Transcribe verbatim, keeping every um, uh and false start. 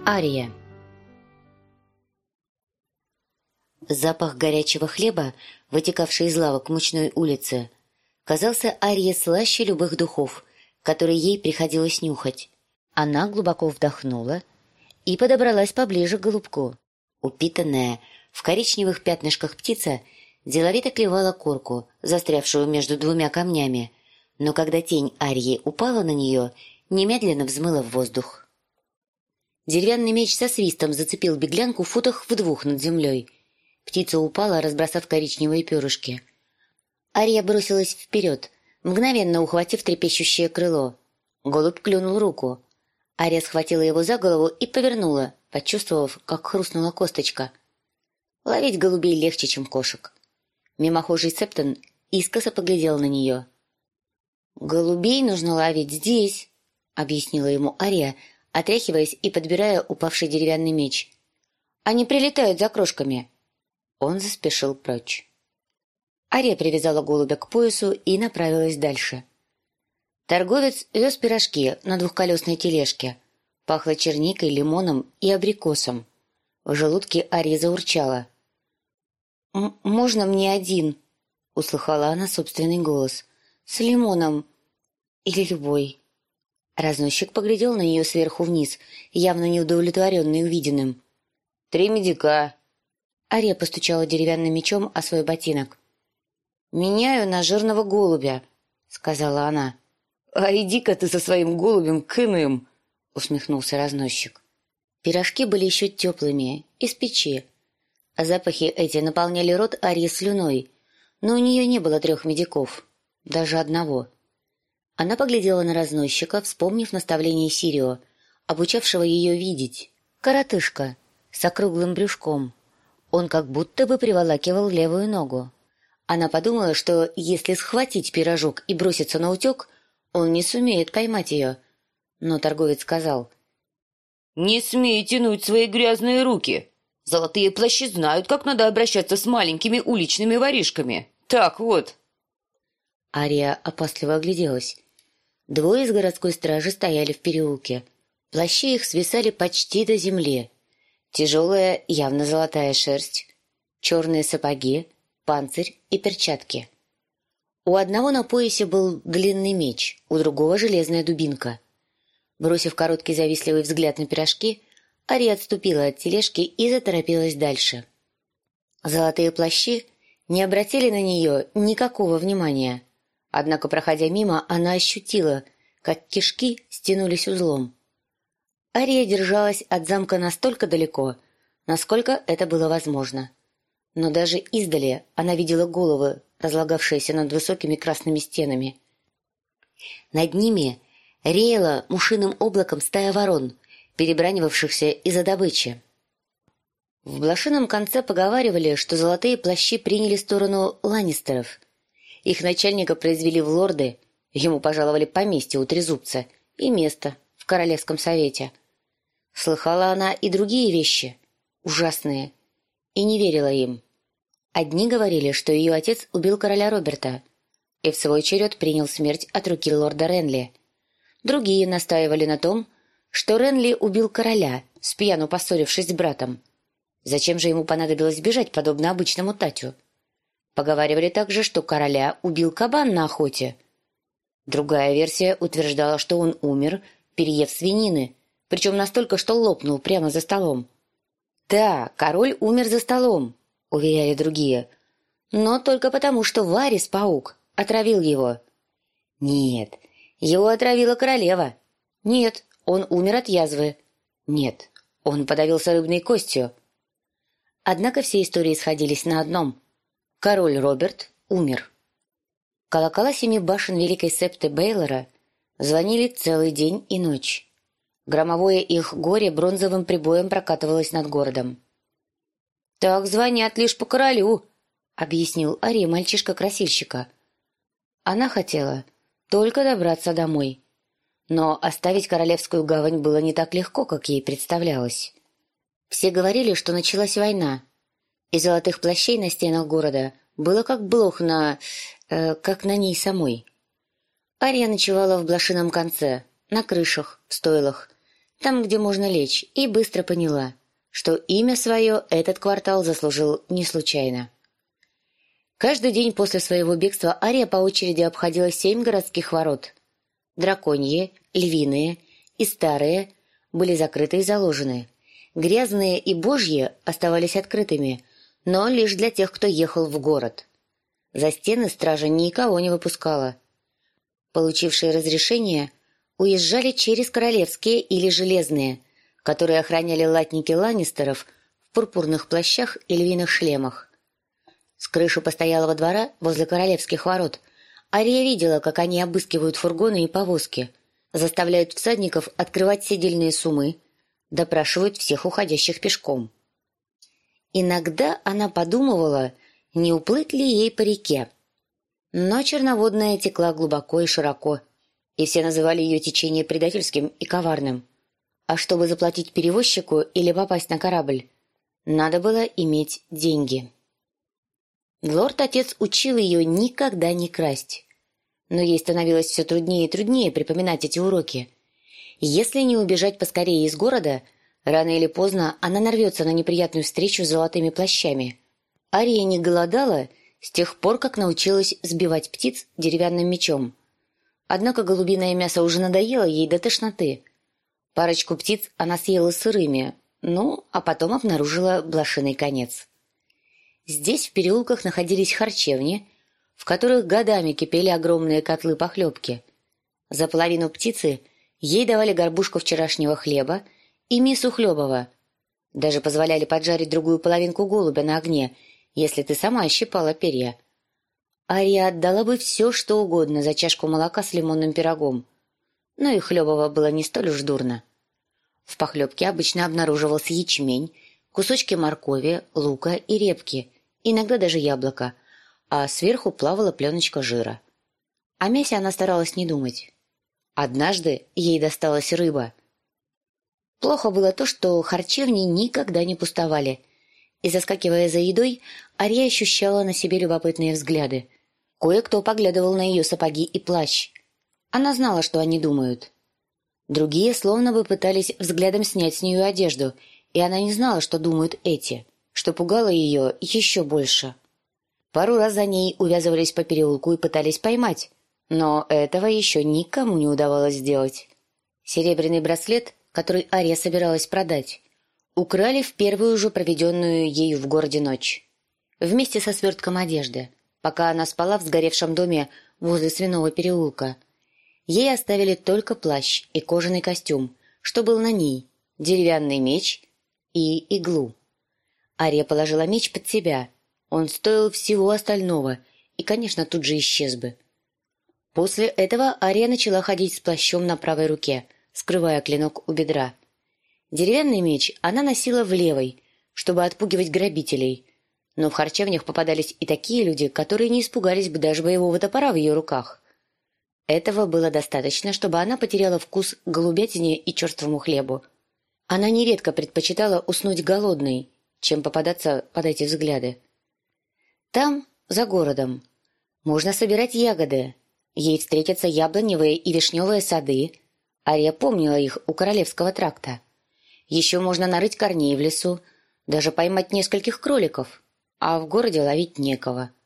Ария. Запах горячего хлеба, вытекавший из лавок мучной улицы, казался Арии слаще любых духов, которые ей приходилось нюхать. Она глубоко вдохнула и подобралась поближе к голубку. Упитанная в коричневых пятнышках птица деловито клевала корку, застрявшую между двумя камнями, но когда тень Арии упала на нее, немедленно взмыла в воздух. Деревянный меч со свистом зацепил беглянку в футах в двух над землей. Птица упала, разбросав коричневые перышки. Ария бросилась вперед, мгновенно ухватив трепещущее крыло. Голубь клюнул руку. Ария схватила его за голову и повернула, почувствовав, как хрустнула косточка. Ловить голубей легче, чем кошек. Мимохожий Септон искоса поглядел на нее. «Голубей нужно ловить здесь», — объяснила ему Ария, отряхиваясь и подбирая упавший деревянный меч. «Они прилетают за крошками». Он заспешил прочь. Ария привязала голубя к поясу и направилась дальше. Торговец вез пирожки на двухколесной тележке. Пахло черникой, лимоном и абрикосом. В желудке Арии заурчала. «Можно мне один?» — услыхала она собственный голос. «С лимоном. Или любой». Разносчик поглядел на нее сверху вниз, явно неудовлетворенный увиденным. «Три медика». Ария постучала деревянным мечом о свой ботинок. «Меняю на жирного голубя», — сказала она. «А иди-ка ты со своим голубем к иным», — усмехнулся разносчик. Пирожки были еще теплыми, из печи. А запахи эти наполняли рот Арии слюной, но у нее не было трех медиков, даже одного. Она поглядела на разносчика, вспомнив наставление Сирио, обучавшего ее видеть. Коротышка, с округлым брюшком. Он как будто бы приволакивал левую ногу. Она подумала, что если схватить пирожок и броситься наутек, он не сумеет поймать ее. Но торговец сказал: «Не смей тянуть свои грязные руки. Золотые плащи знают, как надо обращаться с маленькими уличными воришками. Так вот». Ария опасливо огляделась. Двое из городской стражи стояли в переулке. Плащи их свисали почти до земли. Тяжелая, явно золотая шерсть, черные сапоги, панцирь и перчатки. У одного на поясе был длинный меч, у другого железная дубинка. Бросив короткий завистливый взгляд на пирожки, Ария отступила от тележки и заторопилась дальше. Золотые плащи не обратили на нее никакого внимания. Однако, проходя мимо, она ощутила, как кишки стянулись узлом. Ария держалась от замка настолько далеко, насколько это было возможно. Но даже издали она видела головы, разлагавшиеся над высокими красными стенами. Над ними реяла мушиным облаком стая ворон, перебранивавшихся из-за добычи. В блошином конце поговаривали, что золотые плащи приняли сторону ланнистеров. Их начальника произвели в лорды, ему пожаловали поместье у Трезубца и место в Королевском совете. Слыхала она и другие вещи, ужасные, и не верила им. Одни говорили, что ее отец убил короля Роберта и в свой черед принял смерть от руки лорда Ренли. Другие настаивали на том, что Ренли убил короля, спьяну поссорившись с братом. Зачем же ему понадобилось бежать, подобно обычному Татю? Поговаривали также, что короля убил кабан на охоте. Другая версия утверждала, что он умер, переев свинины, причем настолько, что лопнул прямо за столом. «Да, король умер за столом», — уверяли другие, «но только потому, что Варис-паук отравил его». «Нет, его отравила королева». «Нет, он умер от язвы». «Нет, он подавился рыбной костью». Однако все истории сходились на одном: король Роберт умер. Колокола семи башен Великой Септы Бейлора звонили целый день и ночь. Громовое их горе бронзовым прибоем прокатывалось над городом. «Так звонят лишь по королю», — объяснил Ария мальчишка-красильщика. Она хотела только добраться домой. Но оставить Королевскую гавань было не так легко, как ей представлялось. Все говорили, что началась война, и золотых плащей на стенах города было как блох на... Э, как на ней самой. Ария ночевала в блошином конце, на крышах, в стойлах, там, где можно лечь, и быстро поняла, что имя свое этот квартал заслужил не случайно. Каждый день после своего бегства Ария по очереди обходила семь городских ворот. Драконьи, львиные и старые были закрыты и заложены. Грязные и божьи оставались открытыми, но лишь для тех, кто ехал в город. За стены стража никого не выпускала. Получившие разрешение уезжали через королевские или железные, которые охраняли латники ланнистеров в пурпурных плащах и львиных шлемах. С крыши постоялого двора возле королевских ворот Ария видела, как они обыскивают фургоны и повозки, заставляют всадников открывать седельные суммы, допрашивают всех уходящих пешком. Иногда она подумывала, не уплыть ли ей по реке. Но черноводная текла глубоко и широко, и все называли ее течение предательским и коварным. А чтобы заплатить перевозчику или попасть на корабль, надо было иметь деньги. Лорд-отец учил ее никогда не красть. Но ей становилось все труднее и труднее припоминать эти уроки. Если не убежать поскорее из города, рано или поздно она нарвется на неприятную встречу с золотыми плащами. Ария не голодала с тех пор, как научилась сбивать птиц деревянным мечом. Однако голубиное мясо уже надоело ей до тошноты. Парочку птиц она съела сырыми, ну, а потом обнаружила блошиный конец. Здесь в переулках находились харчевни, в которых годами кипели огромные котлы похлебки. За половину птицы ей давали горбушку вчерашнего хлеба и мису хлебова. Даже позволяли поджарить другую половинку голубя на огне, если ты сама щипала перья. Ария отдала бы все, что угодно за чашку молока с лимонным пирогом. Но и хлебова было не столь уж дурно. В похлебке обычно обнаруживался ячмень, кусочки моркови, лука и репки, иногда даже яблоко, а сверху плавала пленочка жира. О мясе она старалась не думать. Однажды ей досталась рыба. Плохо было то, что харчевни никогда не пустовали, и, заскакивая за едой, Ария ощущала на себе любопытные взгляды. Кое-кто поглядывал на ее сапоги и плащ. Она знала, что они думают. Другие словно бы пытались взглядом снять с нее одежду, и она не знала, что думают эти, что пугало ее еще больше. Пару раз за ней увязывались по переулку и пытались поймать, но этого еще никому не удавалось сделать. Серебряный браслет, который Ария собиралась продать, украли в первую же проведенную ею в городе ночь, вместе со свертком одежды, пока она спала в сгоревшем доме возле Свиного переулка. Ей оставили только плащ и кожаный костюм, что был на ней, деревянный меч и иглу. Ария положила меч под себя. Он стоил всего остального и, конечно, тут же исчез бы. После этого Ария начала ходить с плащом на правой руке, скрывая клинок у бедра. Деревянный меч она носила в левой, чтобы отпугивать грабителей, но в харчевнях попадались и такие люди, которые не испугались бы даже боевого топора в ее руках. Этого было достаточно, чтобы она потеряла вкус к голубятине и черствому хлебу. Она нередко предпочитала уснуть голодной, чем попадаться под эти взгляды. Там, за городом, можно собирать ягоды. Ей встретятся яблоневые и вишневые сады. Ария помнила их у Королевского тракта. Еще можно нарыть корней в лесу, даже поймать нескольких кроликов, а в городе ловить некого.